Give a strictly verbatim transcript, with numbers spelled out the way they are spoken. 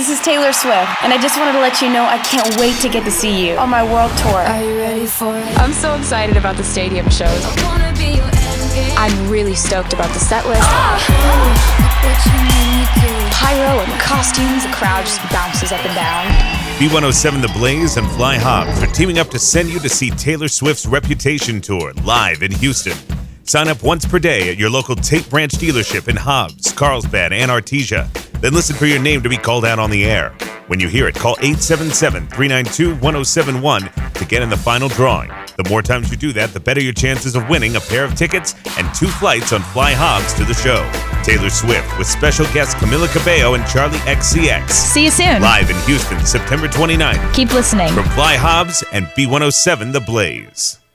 this is Taylor Swift, and I just wanted to let you know I can't wait to get to see you on my world tour. Are you ready for it? I'm so excited about the stadium shows. I wanna be your endgame. I'm really stoked about the set list. Ah! What you made me do. Pyro and costumes, the crowd just bounces up and down. B one oh seven The Blaze and Fly Hobbs are teaming up to send you to see Taylor Swift's Reputation Tour live in Houston. Sign up once per day at your local Tate Branch dealership in Hobbs, Carlsbad, and Artesia. Then listen for your name to be called out on the air. When you hear it, call eight seven seven, three nine two, one oh seven one to get in the final drawing. The more times you do that, the better your chances of winning a pair of tickets and two flights on Fly Hobbs to the show. Taylor Swift with special guests Camila Cabello and Charlie X C X. See you soon. Live in Houston, September twenty-ninth. Keep listening. From Fly Hobbs and B one oh seven The Blaze.